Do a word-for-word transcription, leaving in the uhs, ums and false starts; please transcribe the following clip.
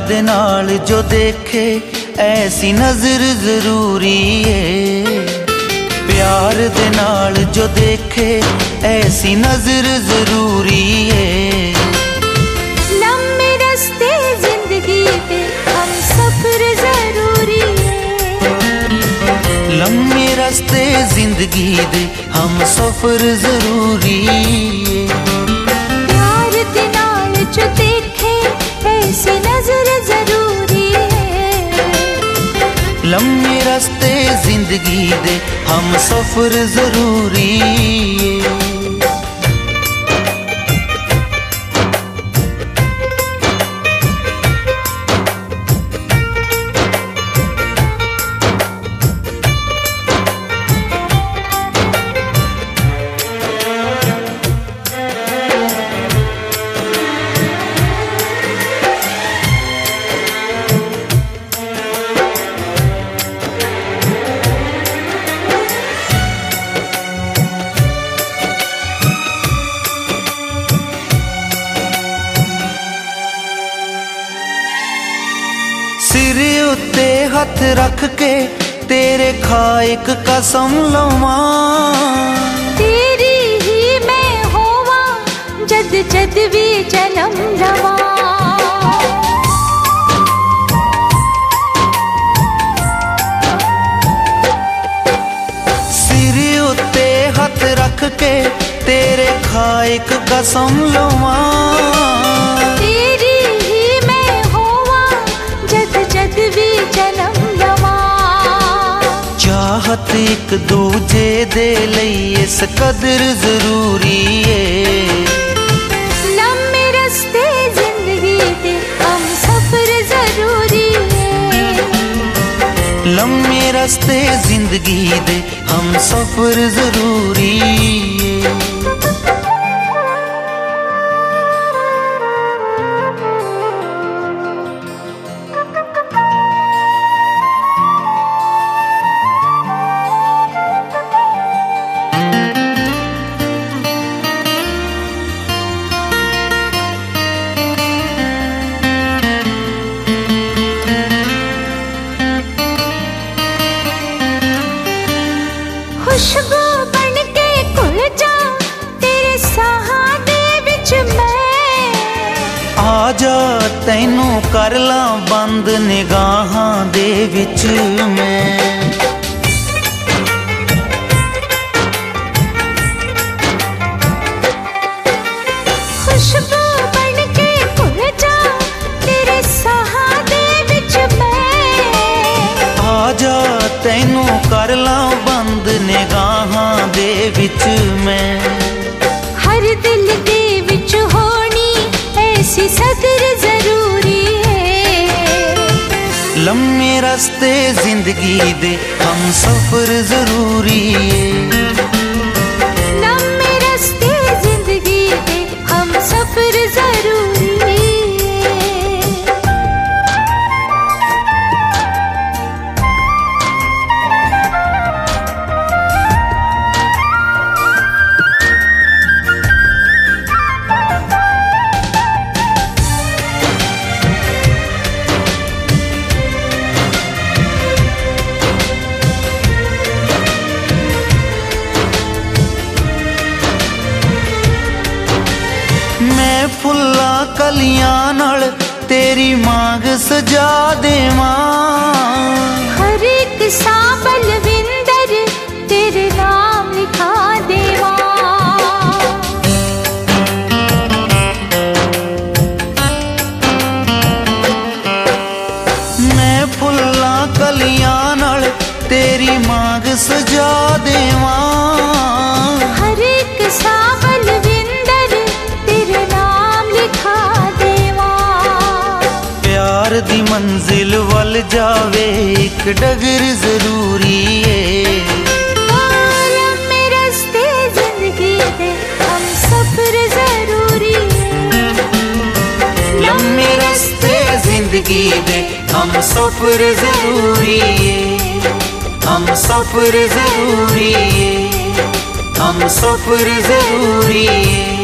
दे नाल जो देखे ऐसी नजर जरूरी है। प्यार दे नाल जो देखे ऐसी नजर जरूरी है। लम्बे रास्ते जिंदगी दे हम सफर जरूरी है। लम्बे रास्ते जिंदगी दे हम सफर जरूरी है। प्यार दे नाल जो देखे ऐसी नजर जरूरी है। लम्बे रास्ते जिंदगी दे हम सफर जरूरी है। सिर उत्ते हथ रख के तेरे खाइक कसम लवां, तेरी ही मैं होवा जद जद भी जन्म लवां। सिर उत्ते हथ रख के तेरे खाइक कसम लवां, चाहत एक दूजे दे लई इस कदर जरूरी है। लम्बे रास्ते जिंदगी दे हम सफर जरूरी है। लम्बे रास्ते जिंदगी दे हम सफर जरूरी है। खुशबू बन के घुल जा तेरे साहां दे विच मैं, आजा तैनू कर ला बंद निगाहां दे विच मैं। खुशबू बन के घुल जा तेरे साहां दे विच मैं, आजा तैनू कर ला बंद निगाहां दे विच मैं। हर दिल दे विच होनी ऐसी सदर जरूरी है। लम्बे रास्ते जिंदगी दे हम सफर जरूरी है। लम्बे रास्ते जिंदगी दे हम सफर जरूरी है। मैं फुल्ला कलियां नाल तेरी मांग सजा देवां, हर एक सां बलविंदर तेरे नाम लिखा देवां। मैं फुल्ला कलियां नाल तेरी मांग सजा देवां, हर एक सां बलविंदर तेरे नाम लिखा देवां। प्यार दी मंजिल वल जावे एक डगर जरूरी है। लम्बे रास्ते जिंदगी दे हम सफर जरूरी है। लम्बे रास्ते जिंदगी दे हम सफर जरूरी है। हम सफर जरूरी है। हम सफर जरूरी है।